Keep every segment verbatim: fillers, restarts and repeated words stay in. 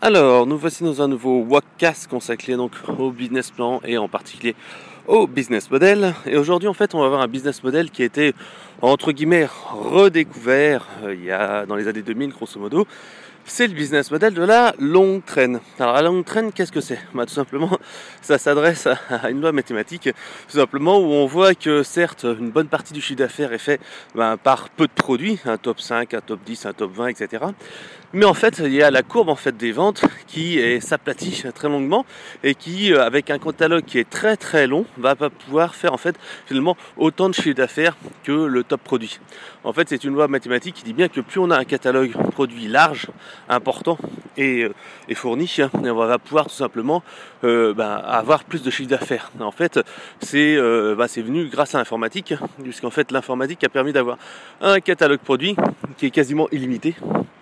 Alors, nous voici dans un nouveau Wokcast consacré donc au business plan et en particulier au business model. Et aujourd'hui, en fait, on va voir un business model qui a été, entre guillemets, redécouvert euh, il y a dans les années deux mille, grosso modo. C'est le business model de la longue traîne. Alors la longue traîne, qu'est-ce que c'est? Bah, tout simplement, ça s'adresse à une loi mathématique, tout simplement où on voit que certes, une bonne partie du chiffre d'affaires est fait ben, par peu de produits, un top cinq, un top dix, un top vingt, et cetera. Mais en fait, il y a la courbe en fait des ventes qui est, s'aplatit très longuement et qui, avec un catalogue qui est très très long, va pas pouvoir faire en fait finalement autant de chiffre d'affaires que le top produit. En fait, c'est une loi mathématique qui dit bien que plus on a un catalogue produit large, important et, et fourni, on va pouvoir tout simplement euh, bah, avoir plus de chiffre d'affaires. En fait, c'est euh, bah, c'est venu grâce à l'informatique, puisqu'en fait l'informatique a permis d'avoir un catalogue produit qui est quasiment illimité.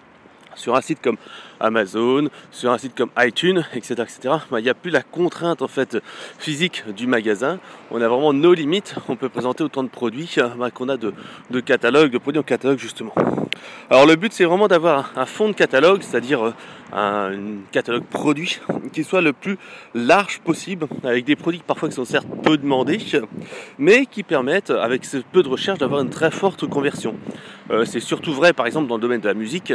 Sur un site comme Amazon, sur un site comme iTunes, et cetera, et cetera. Ben, il n'y a plus la contrainte en fait physique du magasin. On a vraiment nos limites. On peut présenter autant de produits ben, qu'on a de, de catalogues, de produits en catalogue justement. Alors le but c'est vraiment d'avoir un fond de catalogue, c'est-à-dire un, un catalogue produit qui soit le plus large possible, avec des produits parfois qui sont certes peu demandés, mais qui permettent avec ce peu de recherche d'avoir une très forte conversion. Euh, c'est surtout vrai par exemple dans le domaine de la musique,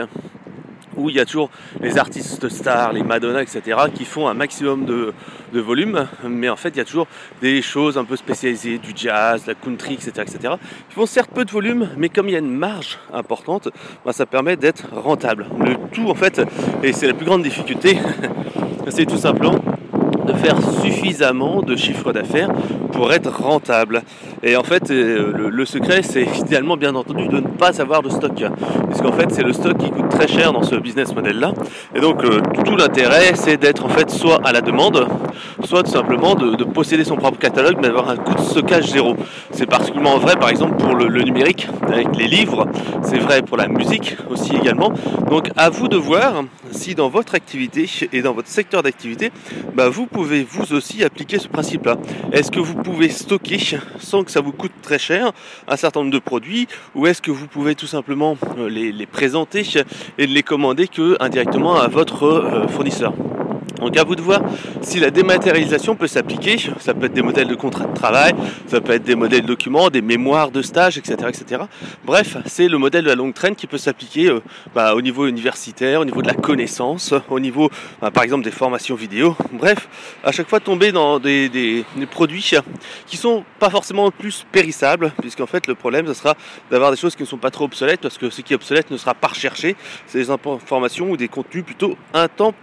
où il y a toujours les artistes stars, les Madonna, et cetera, qui font un maximum de, de volume, mais en fait il y a toujours des choses un peu spécialisées, du jazz, la country, et cetera, et cetera, qui font certes peu de volume, mais comme il y a une marge importante, ben, ça permet d'être rentable. Le tout en fait, et c'est la plus grande difficulté, c'est tout simplement de faire suffisamment de chiffre d'affaires pour être rentable. Et en fait, le, le secret, c'est idéalement, bien entendu, de ne pas avoir de stock. Puisqu'en fait, c'est le stock qui coûte très cher dans ce business model-là. Et donc, euh, tout l'intérêt, c'est d'être en fait soit à la demande, soit tout simplement de, de posséder son propre catalogue, mais d'avoir un coût de stockage zéro. C'est particulièrement vrai, par exemple, pour le, le numérique, avec les livres. C'est vrai pour la musique aussi également. Donc, à vous de voir si dans votre activité et dans votre secteur d'activité, bah, vous pouvez vous aussi appliquer ce principe-là. Est-ce que vous pouvez stocker sans que ça vous coûte très cher un certain nombre de produits, ou est-ce que vous pouvez tout simplement les, les présenter et les commander que indirectement à votre euh, fournisseur? Donc à vous de voir si la dématérialisation peut s'appliquer. Ça peut être des modèles de contrat de travail, ça peut être des modèles de documents, des mémoires de stage, et cetera, et cetera. Bref, c'est le modèle de la longue traîne qui peut s'appliquer euh, bah, au niveau universitaire, au niveau de la connaissance, au niveau bah, par exemple des formations vidéo. Bref, à chaque fois tomber dans des, des, des produits qui sont pas forcément plus périssables, puisqu'en fait le problème ce sera d'avoir des choses qui ne sont pas trop obsolètes, parce que ce qui est obsolète ne sera pas recherché. C'est des informations ou des contenus plutôt intemporels.